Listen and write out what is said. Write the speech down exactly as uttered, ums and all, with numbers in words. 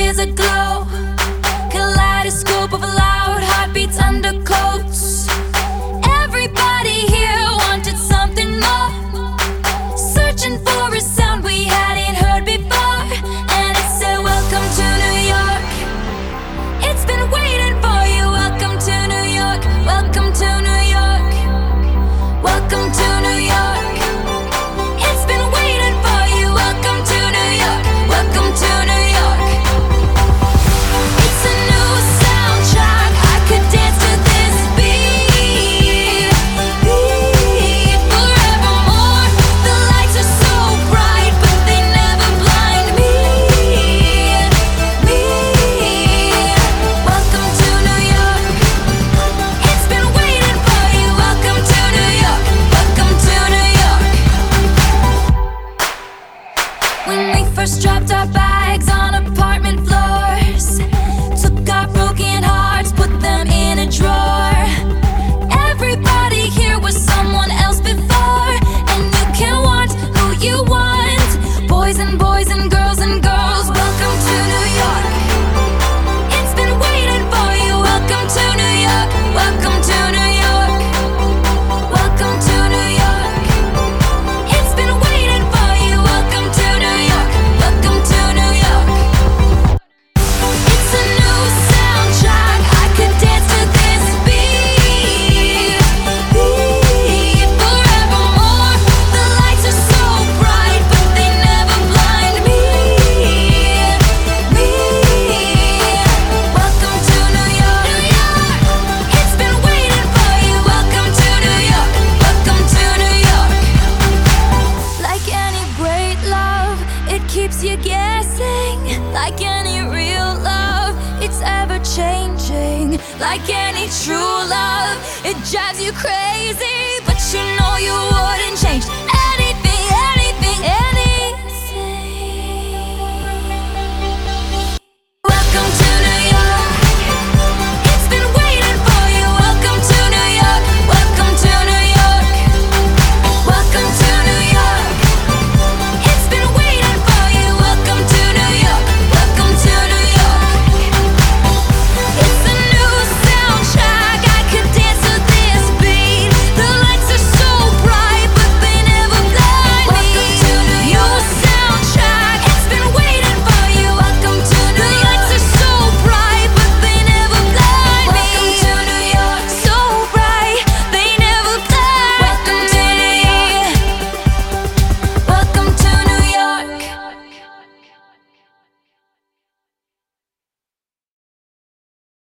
is aglow, kaleidoscope of loud heartbeats, undercoats. Everybody here wanted something more, searching for a sound we hadn't heard before. And it said, welcome to New York. It's been waiting for you. Welcome to New York. Welcome to New York. Welcome to New York. It's been waiting for you. Welcome to New York. Welcome to New York. It's a new soundtrack. I could dance to this beat, beat forevermore. The lights are so bright, but they never blind me, me. Welcome to New York. It's been waiting for you. Welcome to New York. Welcome to New York. When we first dropped our bags on apartment floors, took our broken hearts, put them in a drawer. Everybody here was someone else before, and you can want who you want. Boys and boys and girls and girls, welcome to New York. It's been waiting for you. Welcome to New York. Welcome to New York. Welcome to New York. It's been waiting for you. Welcome to New York. Welcome to New York. It's a new soundtrack. I could dance to this beat, beat forevermore. The lights are so bright, but they never blind me, me. Welcome to New York. New York. It's been waiting for you. Welcome to New York. Welcome to New York. Like any great love, it keeps you guessing. Like any real love, it's ever changing. Like any true love, it drives you crazy, but you know you wouldn't change